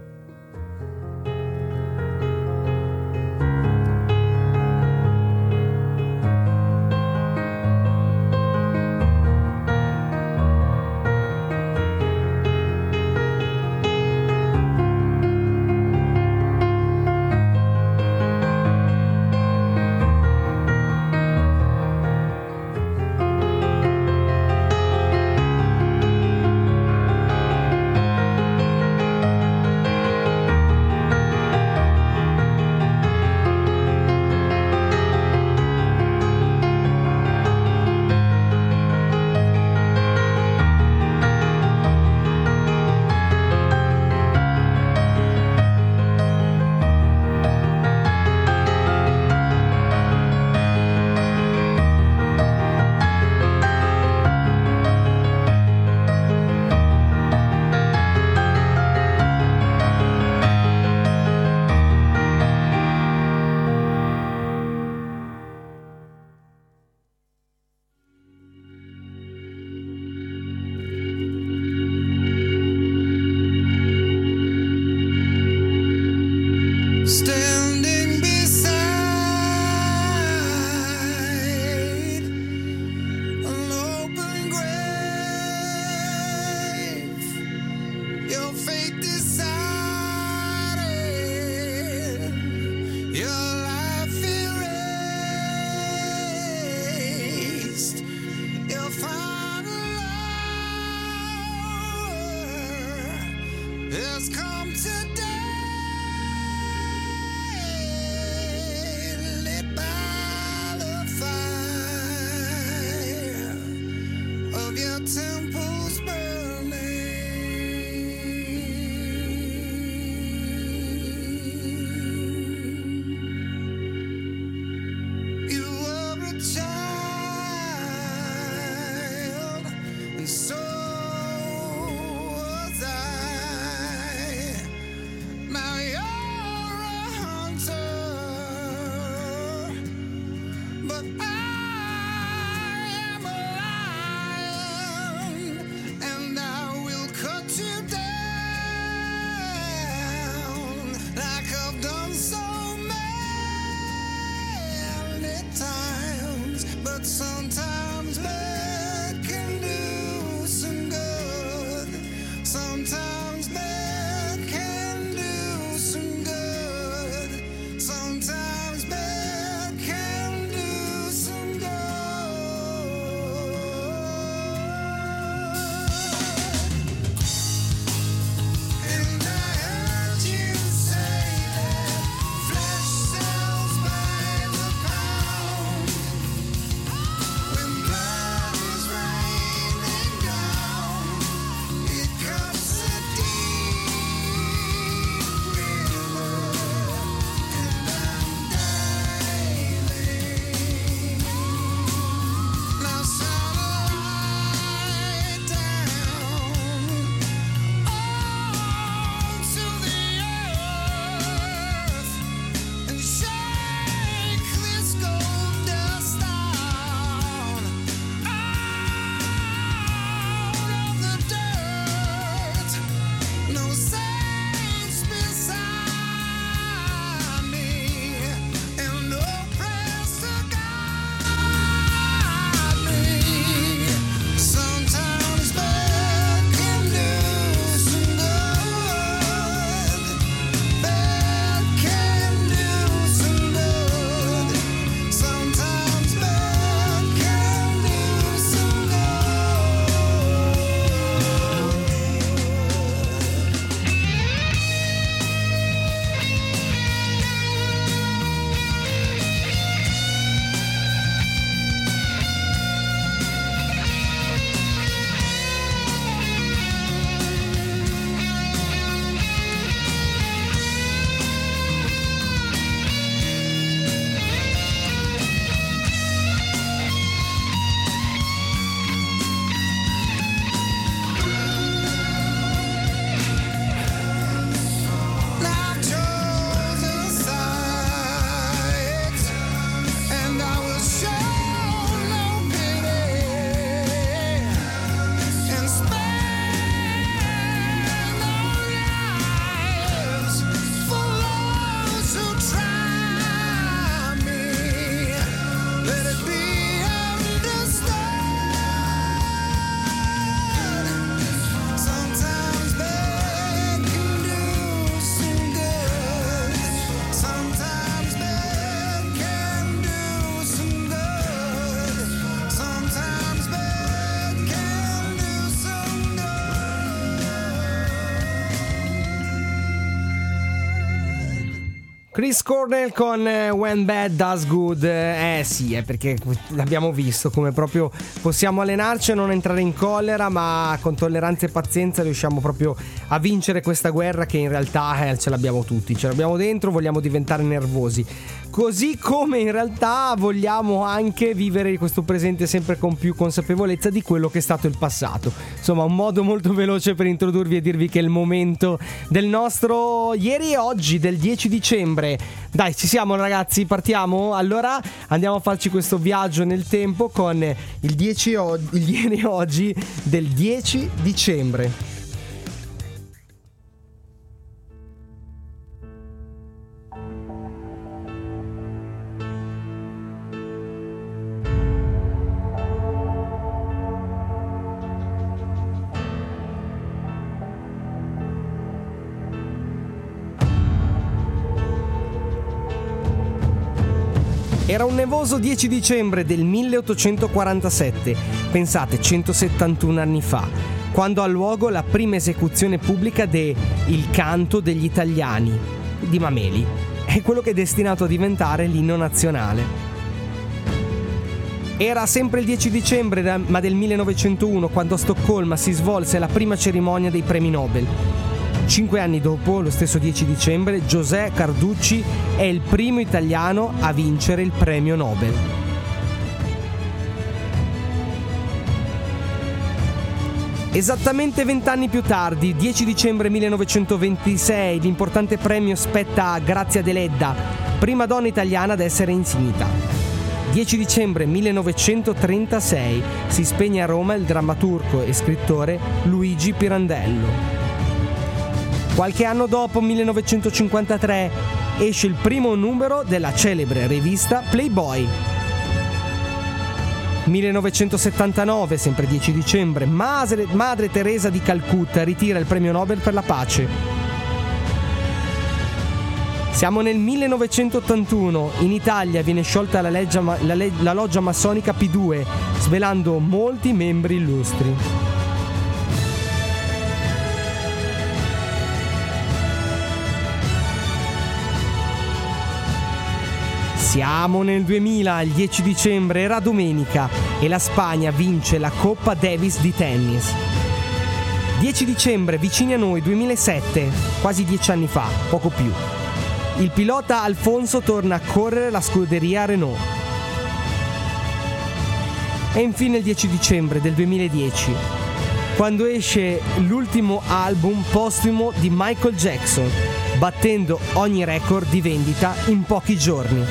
Standing beside an open grave, your fate decided, your life erased, your final hour has come today. Temples burning, you were a child, and so was I. Now you're a hunter, but I sometimes bad can do some good. Sometimes bad can do some good. Sometimes bad can do some good. And I heard you say that flesh sells by the pound. Chris Cornell con When Bad Does Good. Eh sì, è perché l'abbiamo visto come proprio possiamo allenarci a non entrare in collera, ma con tolleranza e pazienza riusciamo proprio a vincere questa guerra che in realtà eh, ce l'abbiamo tutti, ce l'abbiamo dentro, vogliamo diventare nervosi. Così come in realtà vogliamo anche vivere questo presente sempre con più consapevolezza di quello che è stato il passato. Insomma, un modo molto veloce per introdurvi e dirvi che è il momento del nostro ieri e oggi, del dieci dicembre. Dai, ci siamo ragazzi, partiamo? Allora andiamo a farci questo viaggio nel tempo con il, dieci o- il ieri e oggi del dieci dicembre. Era un nevoso dieci dicembre del milleottocentoquarantasette, pensate centosettantuno anni fa, quando ha luogo la prima esecuzione pubblica de Il canto degli italiani di Mameli. È quello che è destinato a diventare l'inno nazionale. Era sempre il dieci dicembre, ma del millenovecentouno, quando a Stoccolma si svolse la prima cerimonia dei premi Nobel. Cinque anni dopo, lo stesso dieci dicembre, José Carducci è il primo italiano a vincere il premio Nobel. Esattamente vent'anni più tardi, dieci dicembre millenovecentoventisei, l'importante premio spetta a Grazia Deledda, prima donna italiana ad essere insignita. dieci dicembre millenovecentotrentasei, si spegne a Roma il drammaturgo e scrittore Luigi Pirandello. Qualche anno dopo, millenovecentocinquantatré, esce il primo numero della celebre rivista Playboy. millenovecentosettantanove, sempre dieci dicembre, Madre, Madre Teresa di Calcutta ritira il premio Nobel per la pace. Siamo nel millenovecentottantuno, in Italia viene sciolta la, legge, la, la loggia massonica P due, svelando molti membri illustri. Siamo nel duemila, il dieci dicembre, era domenica e la Spagna vince la Coppa Davis di tennis. dieci dicembre, vicini a noi, duemilasette, quasi dieci anni fa, poco più. Il pilota Alfonso torna a correre la scuderia Renault. E infine il dieci dicembre del duemiladieci, quando esce l'ultimo album postumo di Michael Jackson, battendo ogni record di vendita in pochi giorni.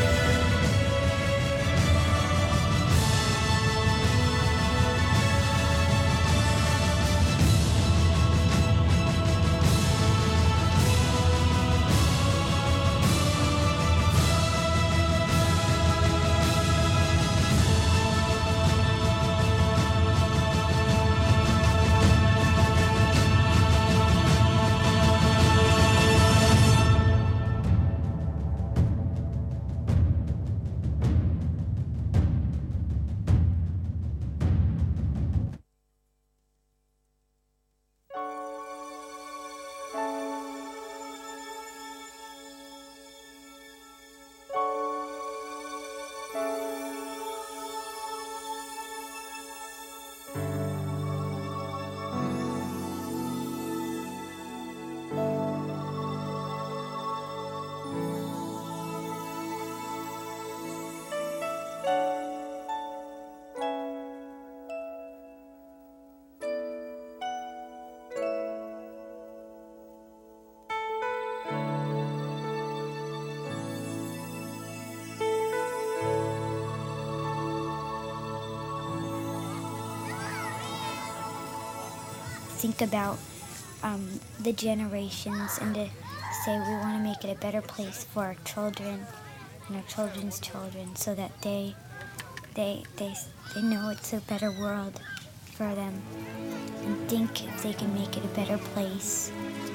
Think about um, the generations and to say we want to make it a better place for our children and our children's children, so that they they they they know it's a better world for them, and think if they can make it a better place.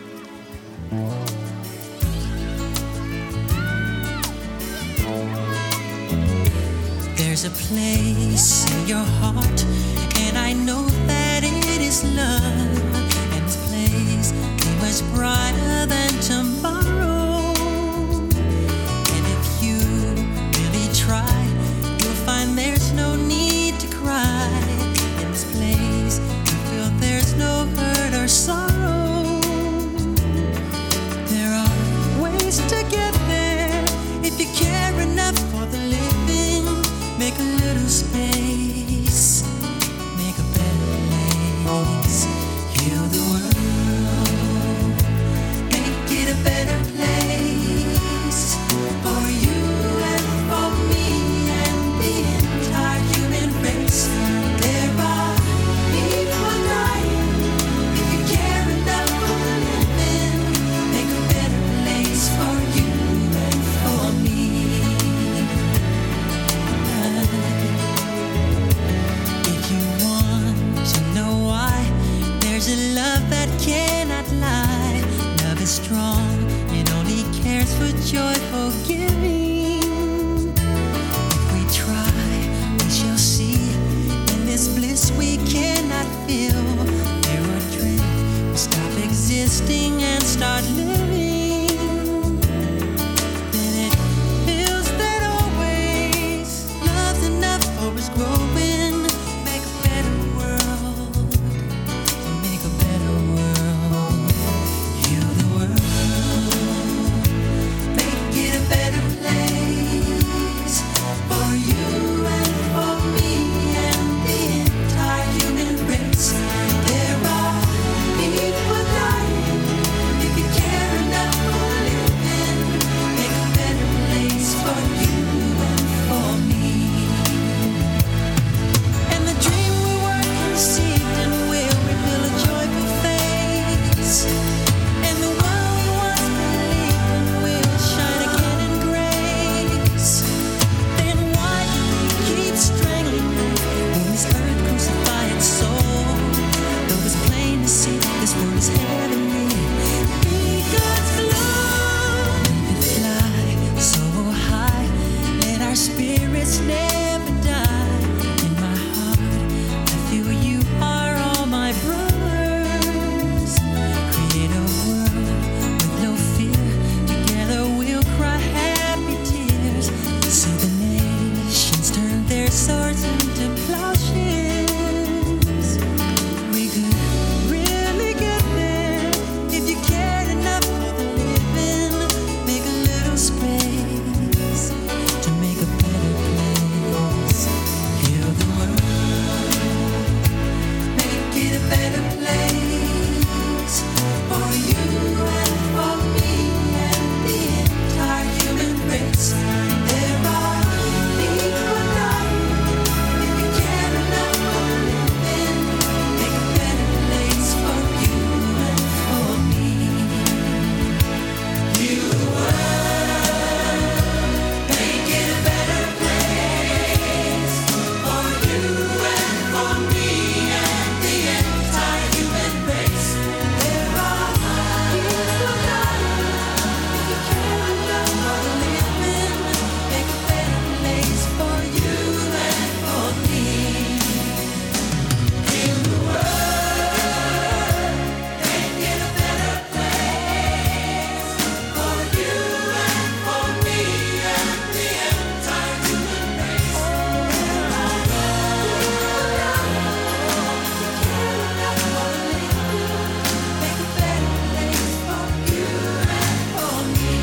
There's a place in your heart, and I know that it is love, and this place is much brighter than tomorrow. prayers for joyful giving. If we try, we shall see. In this bliss we cannot feel. There are dreams we stop existing and start living. Then it feels that always love's enough for us growing. Make a better world. Make a better world. Heal the world. Make it a better place for you and for me and the entire human race. There are people dying. If you care enough for living, make a better place for you and for me. And the dream we were conceived and will reveal a joyful face. And the one we once believed in will shine again in grace. Then why do we keep strangling when this earth crucify its soul? Though it's plain to see this world is heavenly. Be God's love. We could fly so high, let our spirits never die. In my heart, I feel you are all my brothers. Create a world with no fear. Together we'll cry happy tears. See the nations turn their swords into plowshares. We could really get there if you cared enough for the living. Make a little space to make a better place. Heal the world. Make it a better place for you and for me and the entire human race. There are people dying. If you care enough for living, make a better place for you and for me. Heal the world. Make it a better place for you and for me and the entire human race. There are people dying. If you care enough for living, make a better place for you and for me. Heal the world. Make it a better place for you and for me and the entire human race. There are people dying. If you care enough for living, make a better place for you and for me.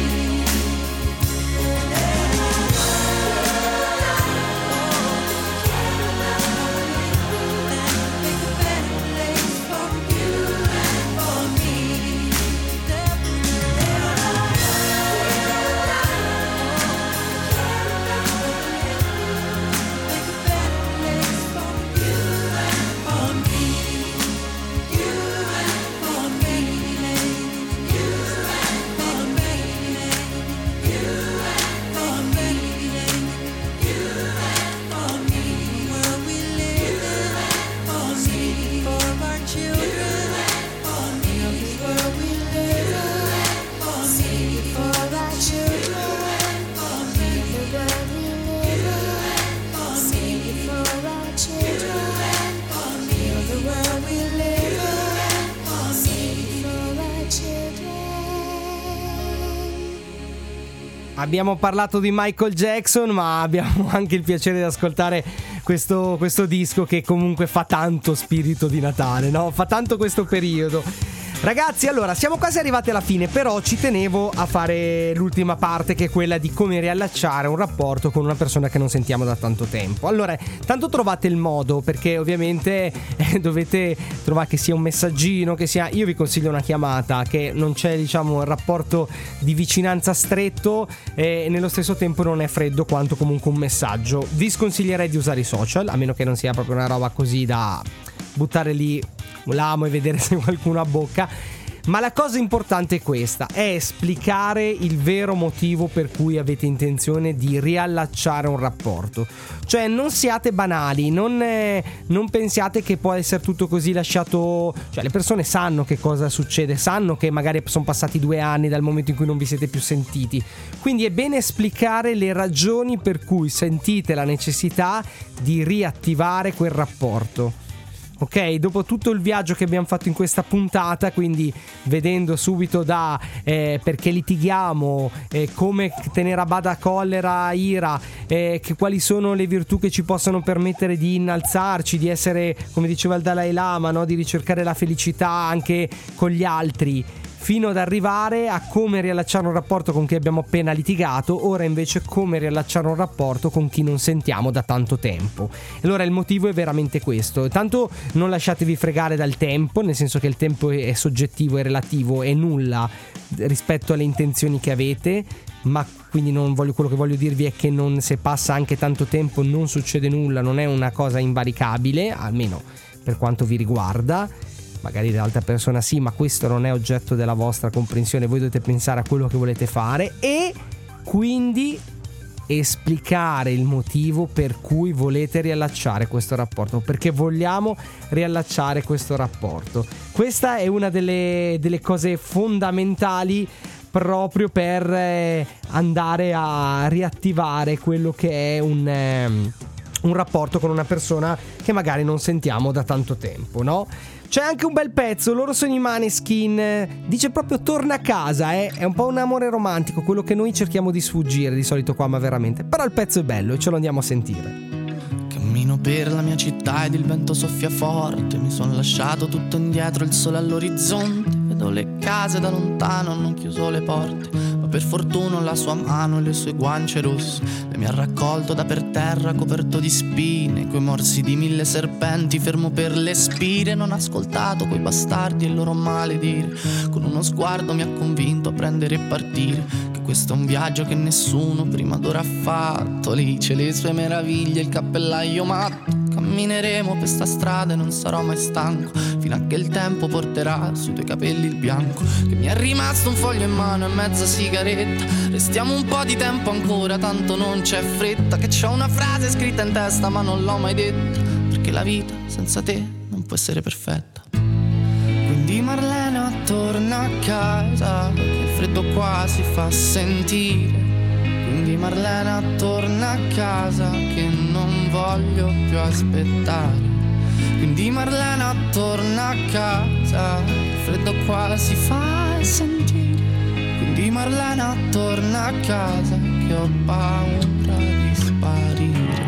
Abbiamo parlato di Michael Jackson, ma abbiamo anche il piacere di ascoltare questo, questo disco che comunque fa tanto spirito di Natale, no? Fa tanto questo periodo. Ragazzi, allora siamo quasi arrivati alla fine, però ci tenevo a fare l'ultima parte, che è quella di come riallacciare un rapporto con una persona che non sentiamo da tanto tempo. Allora, tanto trovate il modo, perché ovviamente eh, dovete trovare, che sia un messaggino, che sia, io vi consiglio una chiamata, che non c'è, diciamo, un rapporto di vicinanza stretto e nello stesso tempo non è freddo quanto comunque un messaggio. Vi sconsiglierei di usare i social, a meno che non sia proprio una roba così da buttare lì l'amo e vedere se qualcuno ha bocca. Ma la cosa importante è questa, è esplicare il vero motivo per cui avete intenzione di riallacciare un rapporto. Cioè non siate banali, non, eh, non pensiate che può essere tutto così lasciato. Cioè le persone sanno che cosa succede, sanno che magari sono passati due anni dal momento in cui non vi siete più sentiti. Quindi è bene esplicare le ragioni per cui sentite la necessità di riattivare quel rapporto. Ok, dopo tutto il viaggio che abbiamo fatto in questa puntata, quindi vedendo subito da eh, perché litighiamo, eh, come tenere a bada collera, ira, eh, che quali sono le virtù che ci possono permettere di innalzarci, di essere, come diceva il Dalai Lama, no? Di ricercare la felicità anche con gli altri, fino ad arrivare a come riallacciare un rapporto con chi abbiamo appena litigato. Ora invece come riallacciare un rapporto con chi non sentiamo da tanto tempo. Allora il motivo è veramente questo. Tanto non lasciatevi fregare dal tempo, nel senso che il tempo è soggettivo, è relativo, è nulla rispetto alle intenzioni che avete. Ma quindi non voglio, quello che voglio dirvi è che non, se passa anche tanto tempo non succede nulla, non è una cosa invalicabile, almeno per quanto vi riguarda. Magari l'altra persona sì, ma questo non è oggetto della vostra comprensione. Voi dovete pensare a quello che volete fare e quindi esplicare il motivo per cui volete riallacciare questo rapporto, perché vogliamo riallacciare questo rapporto. Questa è una delle, delle cose fondamentali proprio per eh, andare a riattivare quello che è un... Eh, un rapporto con una persona che magari non sentiamo da tanto tempo, no? C'è anche un bel pezzo, loro sono i Maneskin, dice proprio torna a casa, eh? È un po' un amore romantico, quello che noi cerchiamo di sfuggire di solito qua, ma veramente. Però il pezzo è bello e ce lo andiamo a sentire. Cammino per la mia città ed il vento soffia forte, mi sono lasciato tutto indietro, il sole all'orizzonte, vedo le case da lontano, hanno chiuso le porte, ma per fortuna ho la sua mano e le sue guance rosse, le mi ha raccolto da per terra coperto di spine, coi morsi di mille serpenti, fermo per le spire, non ho ascoltato quei bastardi e il loro maledire, con uno sguardo mi ha convinto a prendere e partire, che questo è un viaggio che nessuno prima d'ora ha fatto, lì c'è le sue meraviglie, il cappellaio matto, cammineremo per sta strada e non sarò mai stanco, fino a che il tempo porterà sui tuoi capelli il bianco, che mi è rimasto un foglio in mano e mezza sigaretta, restiamo un po' di tempo ancora, tanto non c'è fretta, che c'ho una frase scritta in testa ma non l'ho mai detta, perché la vita senza te non può essere perfetta. Quindi Marlena torna a casa, che il freddo qua si fa sentire. Quindi Marlena torna a casa, che non voglio più aspettare. Quindi Marlena torna a casa, il freddo qua si fa sentire. Quindi Marlena torna a casa, che ho paura di sparire.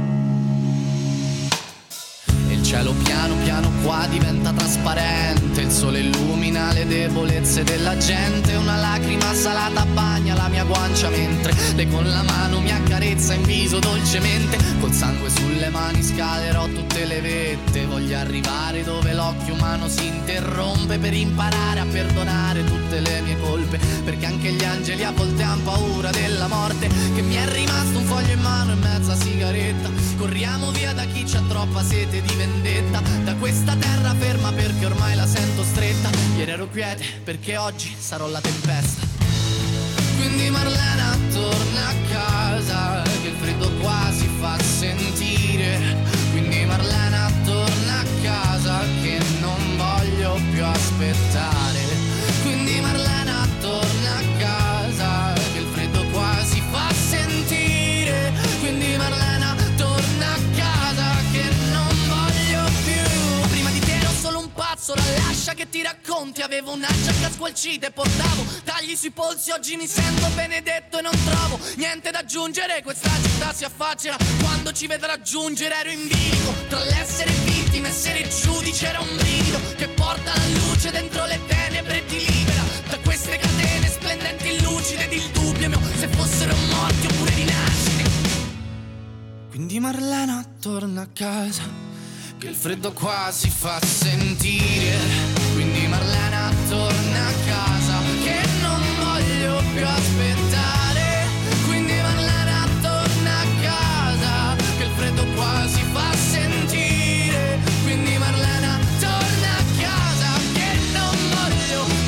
Il cielo piano piano qua diventa trasparente, il sole illumina le debolezze della gente, una lacrima salata bagna la mia guancia mentre lei con la mano mi accarezza in viso dolcemente, col sangue sulle mani scalerò tutte le vette, voglio arrivare dove l'occhio umano si interrompe per imparare a perdonare tutte le mie colpe, perché anche gli angeli a volte han paura della morte, che mi è rimasto un foglio in mano e mezza sigaretta, corriamo via da chi c'ha troppa sete di vendetta, da questa terra ferma perché ormai la sento stretta, ieri ero quiete perché oggi sarò la tempesta. Quindi Marlena torna a casa, che il freddo qua si fa sentire. Quindi Marlena torna a casa, che non voglio più aspettare. Quindi Marlena torna a casa, che il freddo qua si fa sentire. Quindi Marlena torna a casa, che non voglio più. Prima di te ero solo un pazzo, la lascia che ti racconti. Avevo una giacca squalcita e portavo tagli sui polsi, oggi mi sento benedetto e non trovo niente da aggiungere. Questa città si affaccia quando ci vedrà giungere. Ero in bilico tra l'essere vittima e essere giudice, era un brivido che porta la luce dentro le tenebre e ti libera da queste catene splendenti e lucide ed il dubbio mio se fossero morti oppure rinascite. Quindi Marlena torna a casa, che il freddo qua si fa sentire. Quindi Marlena torna a casa, che non voglio più aspettare. Quindi Marlena torna a casa, che il freddo qua si fa sentire. Quindi Marlena torna a casa, che non voglio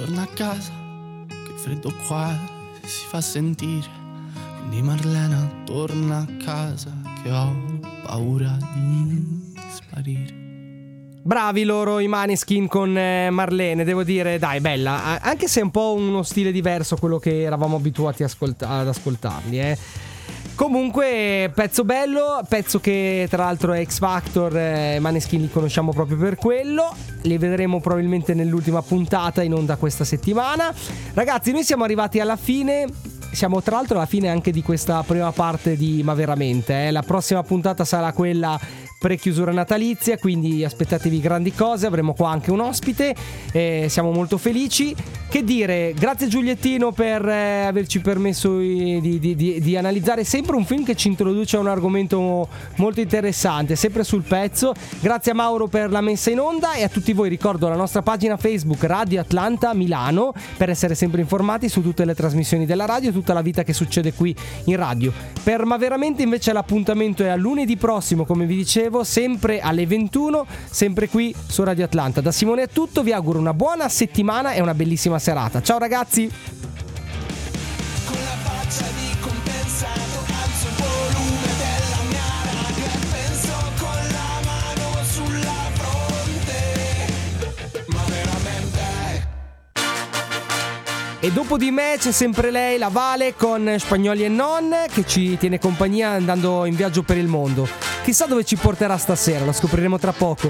torna a casa, che il freddo qua si fa sentire. Quindi Marlena, torna a casa, che ho paura di sparire. Bravi loro i Maneskin con eh, Marlene, devo dire, dai, bella, anche se è un po' uno stile diverso quello che eravamo abituati ascolta- ad ascoltarli, eh. Comunque, pezzo bello, pezzo che tra l'altro è X Factor, eh, Maneskin li conosciamo proprio per quello. Li vedremo probabilmente nell'ultima puntata in onda questa settimana. Ragazzi, noi siamo arrivati alla fine. Siamo tra l'altro alla fine anche di questa prima parte di Ma Veramente, eh. La prossima puntata sarà quella pre-chiusura natalizia, quindi aspettatevi grandi cose, avremo qua anche un ospite, eh, siamo molto felici. Che dire, grazie Giuliettino per eh, averci permesso di, di, di, di analizzare sempre un film che ci introduce a un argomento molto interessante, sempre sul pezzo. Grazie a Mauro per la messa in onda e a tutti voi ricordo la nostra pagina Facebook Radio Atlanta Milano per essere sempre informati su tutte le trasmissioni della radio e tutta la vita che succede qui in radio. Per Ma Veramente invece l'appuntamento è a lunedì prossimo, come vi dicevo, sempre alle ventuno, sempre qui su Radio Atlanta. Da Simone è tutto, vi auguro una buona settimana e una bellissima serata. Ciao ragazzi! Con la faccia di compensato alzo il volume della mia radio e penso con la mano sulla fronte. Ma veramente. E dopo di me c'è sempre lei, la Vale, con Spagnoli e non, che ci tiene compagnia andando in viaggio per il mondo. Chissà dove ci porterà stasera, lo scopriremo tra poco.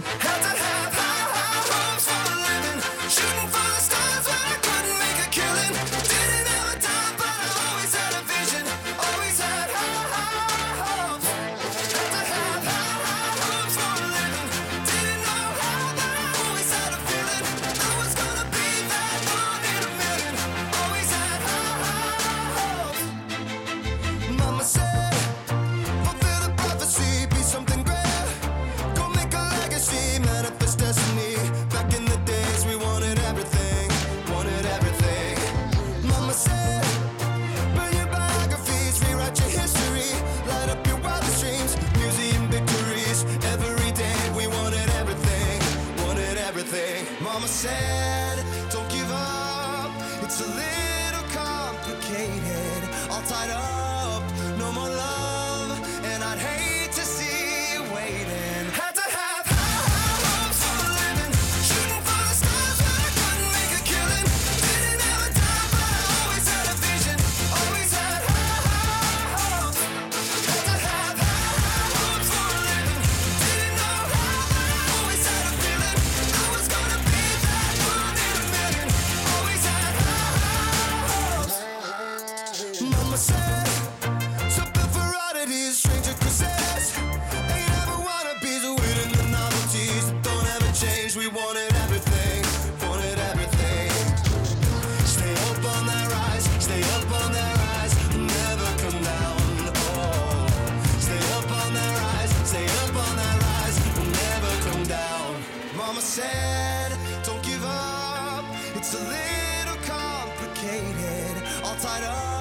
Mama said, fulfill the prophecy, be something great. Go make a legacy, manifest destiny. Back in the days we wanted everything, wanted everything. Mama said, burn your biographies, rewrite your history. Light up your wildest dreams, museum victories. Every day we wanted everything, wanted everything. Mama said, don't give up, it's a little complicated. All tied up, no more love, and I'd hate to see you waiting. Had to have high, high hopes for a living, shooting for the stars but I couldn't make a killing. Didn't have a dime but I always had a vision, always had high, high hopes. Had to have high, high hopes for a living, didn't know how but I always had a feeling I was gonna be that one in a million. Always had high, high hopes. Mama said, something for oddities, stranger crusades. Ain't ever wannabes, waiting the novelties that don't ever change. We wanted everything, wanted everything. Stay up on that rise, stay up on that rise, never come down. Oh, stay up on that rise, stay up on that rise, never come down. Mama said, don't give up, it's a little complicated, all tied up.